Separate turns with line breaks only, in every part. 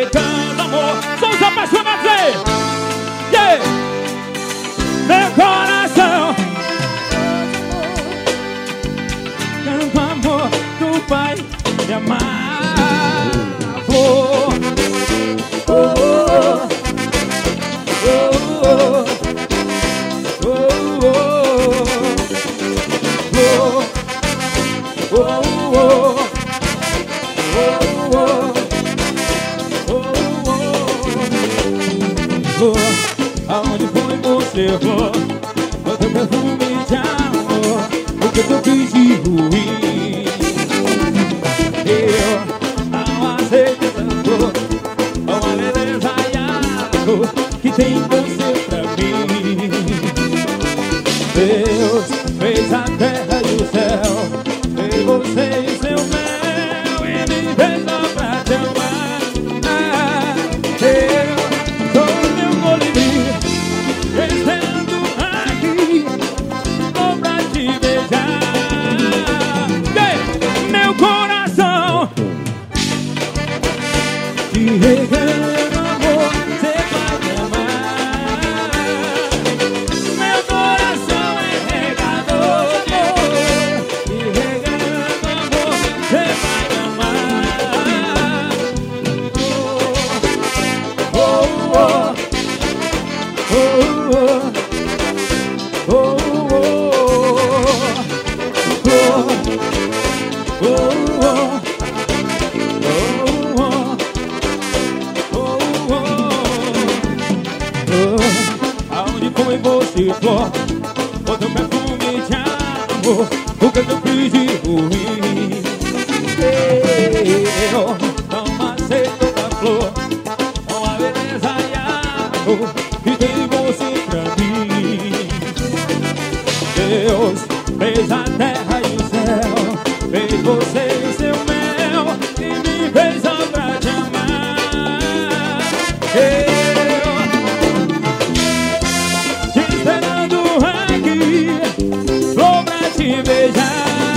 regando amor. São os apaixonados aí. Yeah. Meu coração canta amor do Pai de amar. Oh, oh, oh, oh, oh, oh, oh, oh, oh. Aonde foi você for? O teu perfume de amor, o que eu fiz de ruim. Eu não aceito essa dor, uma beleza e a dor que tem você pra mim. Deus fez a terra e o céu, fez você e seu mel, e me fez só pra te amar. Eu sou meu colibri, esperando aqui, só pra te beijar. Meu coração te regando amor, cê vai me amar. Meu coração é regador de amor, te regando amor, cê vai me amar. Oh, oh, oh, oh, oh, oh, oh, oh. Aonde foi você for? O teu perfume de amor, o que eu fiz de ruim. Eu não aceito a flor, uma beleza e amor que tem você pra mim. Deus fez a terra e o céu, fez você e seu mel, e me fez só pra te amar. Te esperando aqui, vou pra te beijar.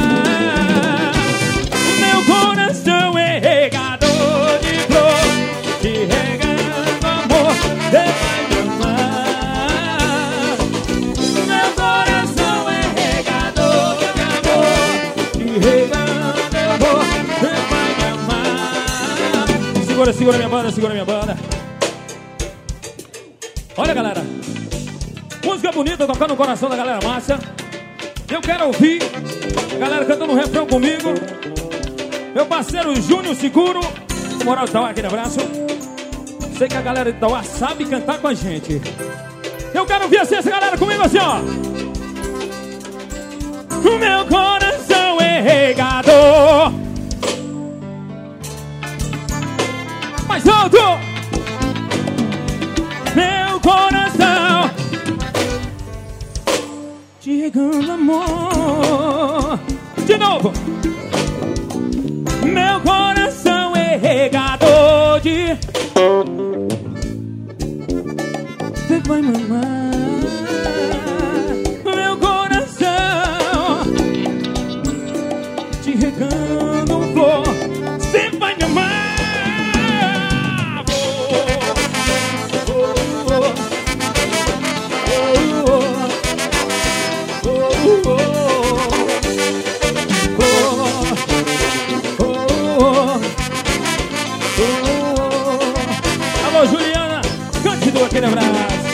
Meu coração é regador de flor, te regando amor, cê vai me amar. Meu coração é regador de amor, te regando amor, cê vai me amar. Segura, segura minha banda, segura minha banda. Olha, galera, música bonita tocando no coração da galera massa. Eu quero ouvir a galera cantando um refrão comigo. Meu parceiro Júnior Seguro, Moral de Itauá, aquele abraço. Sei que a galera de Itauá sabe cantar com a gente. Eu quero ouvir assim, essa galera comigo assim, ó. O meu coração é regador. Mais alto. Meu coração te regando amor. De novo. Meu coração é regador de... Você vai me amar. Meu coração te regando flor, você vai me amar. Alô, Juliana, cante do aquele abraço.